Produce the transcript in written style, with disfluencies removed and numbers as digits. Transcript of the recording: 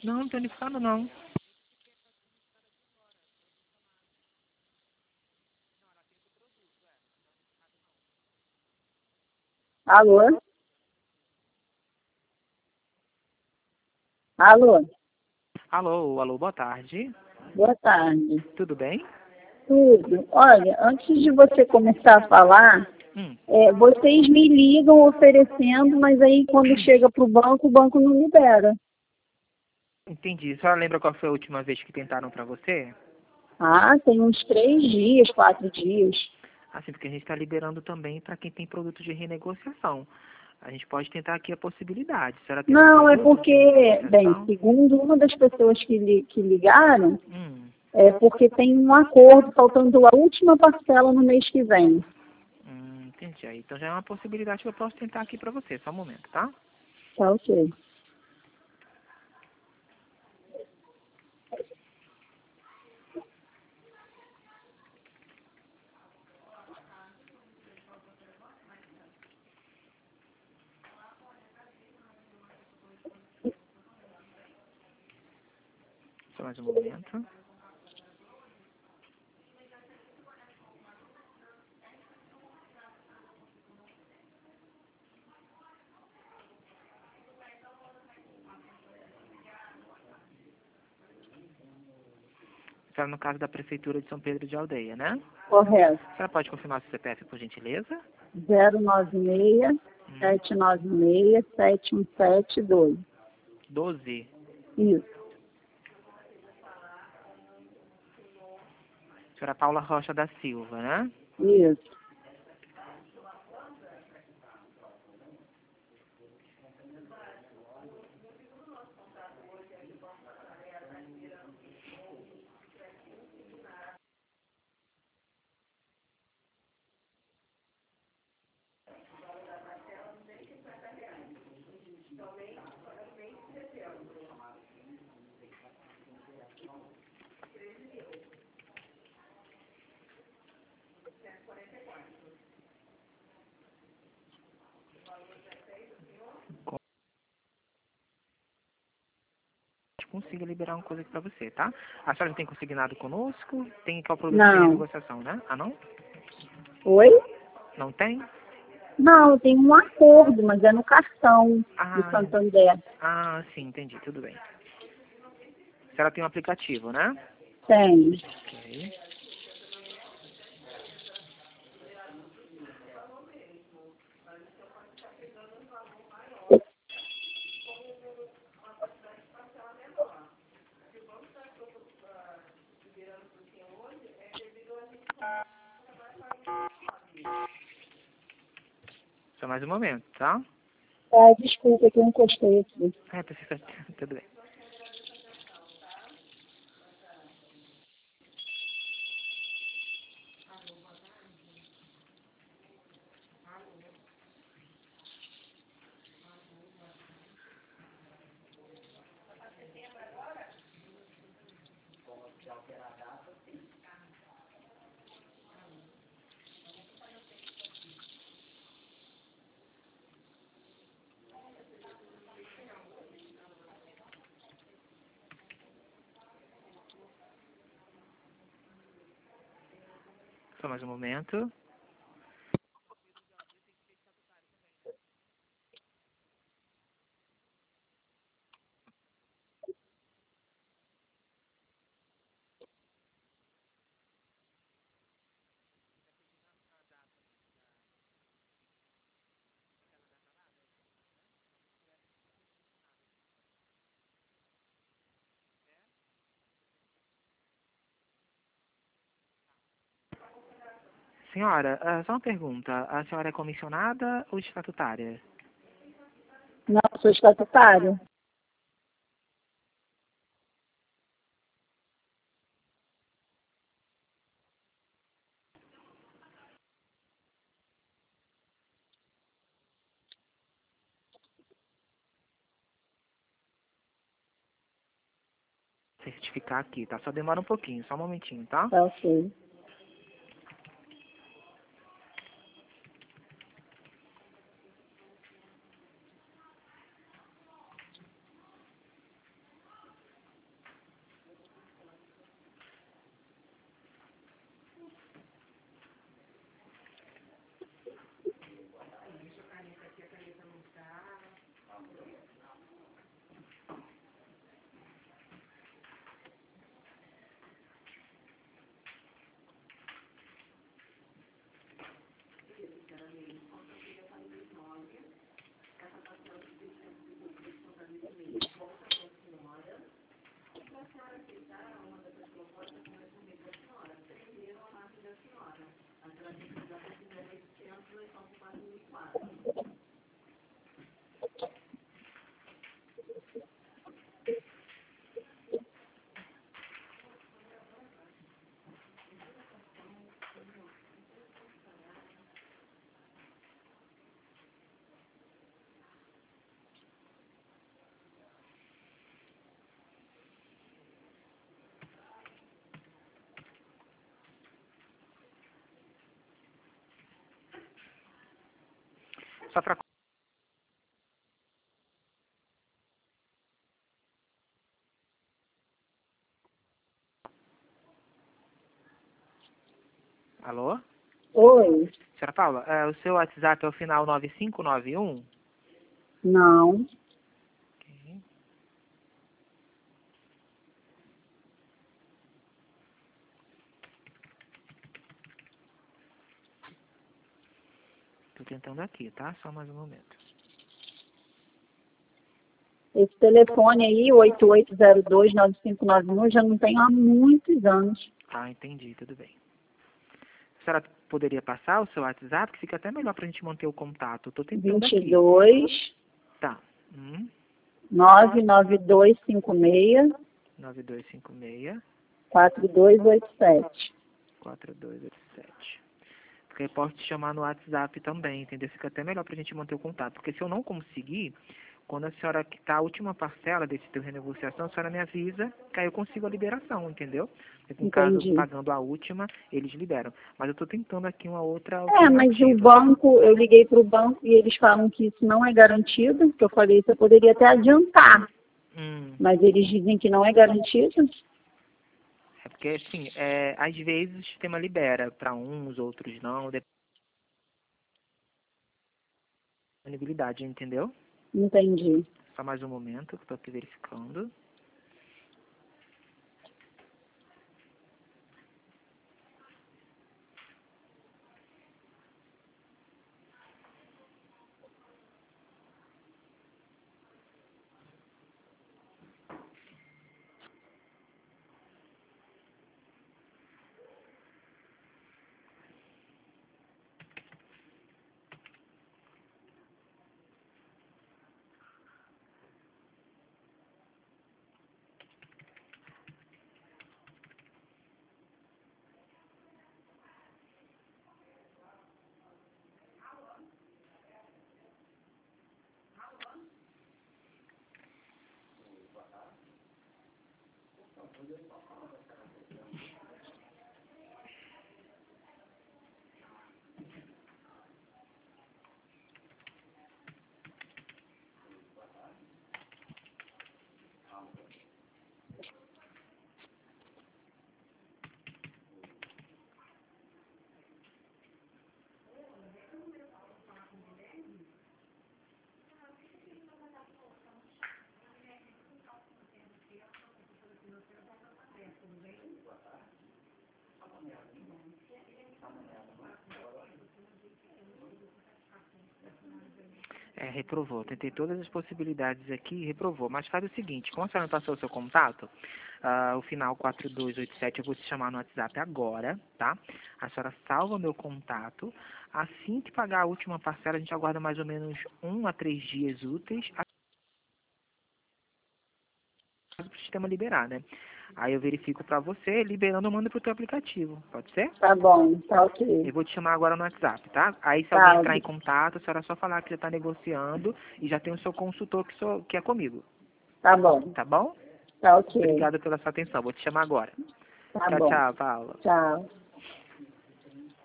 Não, não tem unificado não. Alô? Alô? Alô, alô, boa tarde. Boa tarde. Tudo bem? Tudo. Olha, antes de você começar a falar, Hum. vocês me ligam oferecendo, mas aí quando chega para o banco não libera. Entendi. A senhora lembra qual foi a última vez que tentaram para você? Ah, tem uns 3 dias, 4 dias. Assim, porque a gente está liberando também para quem tem produto de renegociação. A gente pode tentar aqui a possibilidade. A senhora tem um Não, é produto de porque, bem, renegociação? segundo uma das pessoas que ligaram, Hum. é porque tem um acordo faltando a última parcela no mês que vem. Entendi. Aí, então já é uma possibilidade que eu posso tentar aqui para você. Só um momento, tá? Tá ok. Só mais um momento. Está no caso da Prefeitura de São Pedro de Aldeia, né? Correto. A senhora pode confirmar seu CPF, por gentileza? 096 796 7172. 12. Isso, Senhora Paula Rocha da Silva, né? isso. Consiga liberar uma coisa aqui pra você, tá? A senhora já tem consignado conosco? Tem qual produto de Não. renegociação, né? Ah, não? Oi? Não tem? Não, tem um acordo, mas é no cartão do Ah, Santander. sim, entendi, tudo bem. A senhora tem um aplicativo, né? Tem. Ok. Só mais um momento, tá? Ah, desculpa que eu encostei aqui. Tá certo, tudo bem. Só mais um momento. Senhora, só uma pergunta. A senhora é comissionada ou estatutária? Não, sou estatutário. Certificar aqui, tá? Só demora um pouquinho, só um momentinho, tá? Tá ok. Só para... Alô? Oi? Senhora Paula, o seu WhatsApp é o final 9591? Não. Ok. Tô tentando aqui, tá? Só mais um momento. Esse telefone aí, 8802-9591, já não tenho há muitos anos. Ah, entendi, tudo bem. A senhora poderia passar o seu WhatsApp, que fica até melhor pra gente manter o contato. Eu tô tentando aqui. 22 Tá. 99256 9256 4287. 4287. Porque eu posso te chamar no WhatsApp também, entendeu? Fica até melhor pra gente manter o contato. Porque se eu não conseguir, quando a senhora quitar a última parcela desse teu renegociação, a senhora me avisa, que aí eu consigo a liberação, entendeu? Porque, no caso, Entendi. pagando a última, eles liberam. Mas eu tô tentando aqui uma outra Mas o alternativa. banco, eu liguei para o banco e eles falam que isso não é garantido, que eu falei que eu poderia até adiantar, mas eles dizem que não é garantido. É porque, assim, às vezes o sistema libera para uns, outros não, depende da disponibilidade, entendeu? Entendi. Só mais um momento, que eu tô aqui verificando. Reprovou. Tentei todas as possibilidades aqui e reprovou. Mas faz o seguinte, como a senhora me passou o seu contato, o final 4287, eu vou te chamar no WhatsApp agora, tá? A senhora salva meu contato. Assim que pagar a última parcela, a gente aguarda mais ou menos 1 a 3 dias úteis para o sistema liberar, né? Aí eu verifico para você, liberando eu mando pro teu aplicativo. Pode ser? Tá bom, tá ok. Eu vou te chamar agora no WhatsApp, tá? Aí se alguém Tá, entrar em contato, a senhora só falar que já está negociando e já tem o seu consultor que é comigo. tá bom, Tá bom? tá ok. Obrigado pela sua atenção. Vou te chamar agora. Tá Tchau, bom. tchau, Paula. Tchau.